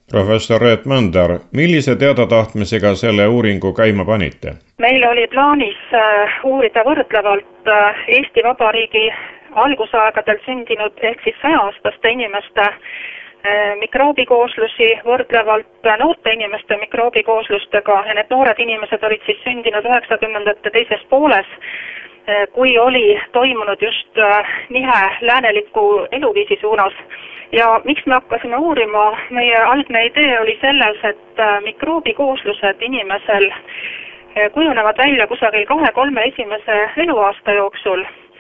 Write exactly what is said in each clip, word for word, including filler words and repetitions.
Professor Reet Mõndar, millise teadatahtmisega selle uuringu käima panite? Meil oli plaanis uurida võrdlevalt Eesti Vabariigi algusaegadel sündinud ehk siis saja-aastaste inimeste mikroobikooslusi võrdlevalt noorte inimeste mikroobikooslustega ja need noored inimesed olid siis sündinud üheksakümnendate teises pooles, kui oli toimunud just nihe lääneliku eluviisi suunas. Ja miks me hakkasime uurima? Meie algne idee oli selles, et mikroobikooslused inimesel kujunevad välja kusagil kahe-kolme esimese eluaasta jooksul.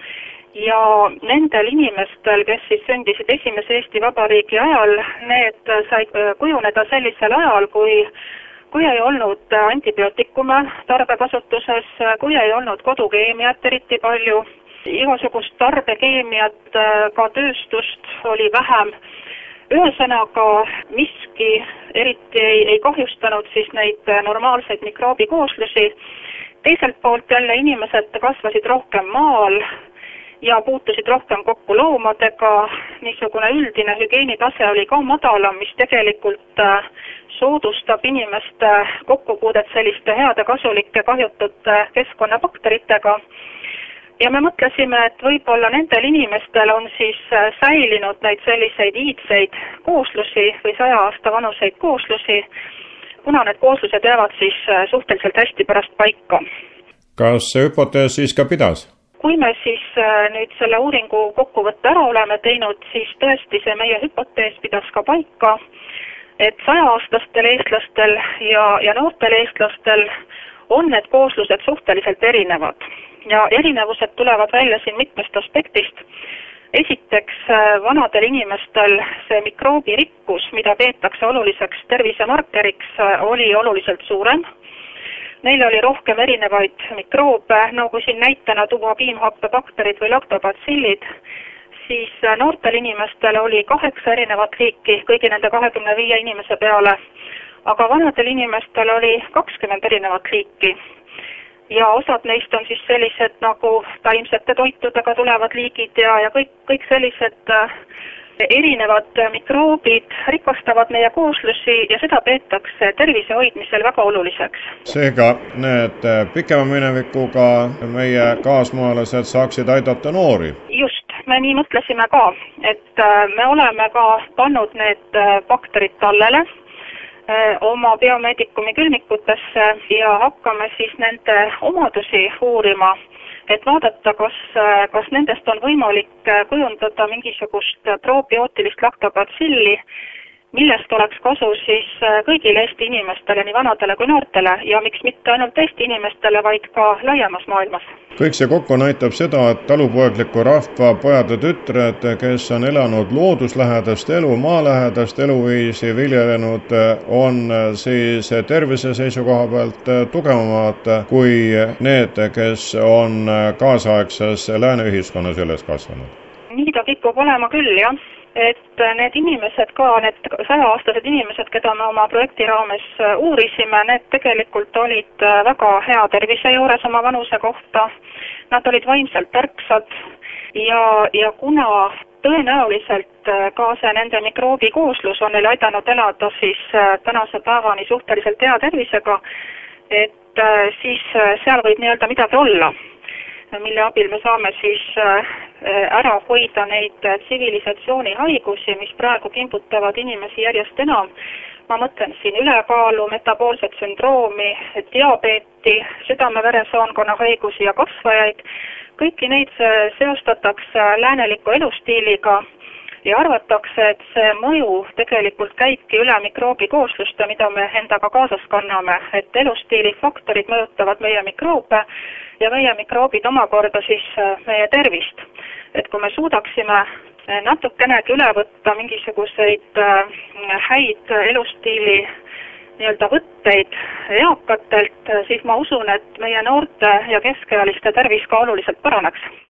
Ja nendel inimestel, kes siis sündisid esimese Eesti Vabariigi ajal, need sai kujuneda sellisel ajal, kui, kui ei olnud antibiootikume tarbekasutuses, kui ei olnud kodukeemiat eriti palju, igasugust tarbekeemiat, ka tööstust oli vähem. Ühesõnaga miski eriti ei, ei kahjustanud siis neid normaalseid mikroobikooslusi. Teiselt poolt jälle inimesed kasvasid rohkem maal ja puutusid rohkem kokku loomadega, niisugune üldine hügieenitase oli ka madalam, mis tegelikult soodustab inimeste kokkupuudet selliste heade kasulike kahjutute keskkonnabakteritega. Ja me mõtlesime, et võib-olla nendel inimestel on siis säilinud neid selliseid iidseid kooslusi või saja aasta vanuseid kooslusi, kuna need kooslused jäävad siis suhteliselt hästi pärast paika. Kas see hüpotees siis ka pidas? Kui me siis nüüd selle uuringu kokkuvõtte ära oleme teinud, siis tõesti see meie hüpotees pidas ka paika, et saja-aastastel eestlastel ja, ja noortel eestlastel on need kooslused suhteliselt erinevad. Ja erinevused tulevad välja siin mitmest aspektist. Esiteks, vanadel inimestel see mikroobirikkus, mida peetakse oluliseks tervisemarkeriks, oli oluliselt suurem. Neil oli rohkem erinevaid mikroobe, nagu siin näitena tuua piimhappebakterid või lactobacillid, siis noortel inimestel oli kaheksa erinevat liiki kõigi nende kahekümne viie inimese peale, aga vanadel inimestel oli kakskümmend erinevat liiki. Ja osad neist on siis sellised nagu taimsete toitudega tulevad liigid ja, ja kõik, kõik sellised erinevad mikroobid rikastavad meie kooslusi ja seda peetakse tervise hoidmisel väga oluliseks. Seega need pikema minevikuga meie kaasmaalased saaksid aidata noori? Just, me nii mõtlesime ka, et me oleme ka pannud need bakterid tallele oma biomeedikumi külmikutesse ja hakkame siis nende omadusi uurima, et vaadata, kas, kas nendest on võimalik kujundada mingisugust probiootilist lactobacilli, millest oleks kasu siis kõigile Eesti inimestele, nii vanadele kui noortele ja miks mitte ainult Eesti inimestele, vaid ka laiemas maailmas. Kõik see kokku näitab seda, et talupoegliku rahva pojad ja tütred, kes on elanud looduslähedast elu, maalähedast eluviisi viljelenud, on siis tervise seisukoha pealt tugevamad kui need, kes on kaasaegses lääne ühiskonnas üles kasvanud. Nii ta kipub olema küll, jah. Et need inimesed ka, need saja-aastased inimesed, keda me oma projekti raames uurisime, need tegelikult olid väga hea tervise juures oma vanuse kohta. Nad olid vaimselt tarksad ja, ja kuna tõenäoliselt ka see nende mikroobikooslus on neil aidanud elada siis tänase päevani suhteliselt hea tervisega, et siis seal võib nii-öelda midagi olla, mille abil me saame siis ära hoida neid tsivilisatsiooni haigusi, mis praegu kimbutavad inimesi järjest enam. Ma mõtlen siin ülekaalu, metaboolset sündroomi, diabeeti, südame-veresoonkonna haigusi ja kasvajaid. Kõiki neid seostatakse lääneliku elustiiliga ja arvatakse, et see mõju tegelikult käibki üle mikroobikoosluste, mida me endaga kaasas kanname, et elustiili faktorid mõjutavad meie mikroobe ja meie mikroobid omakorda siis meie tervist. Et kui me suudaksime natukenegi üle võtta mingisuguseid häid elustiili nii-öelda võtteid eakatelt, siis ma usun, et meie noorte ja keskealiste tervis ka oluliselt paraneks.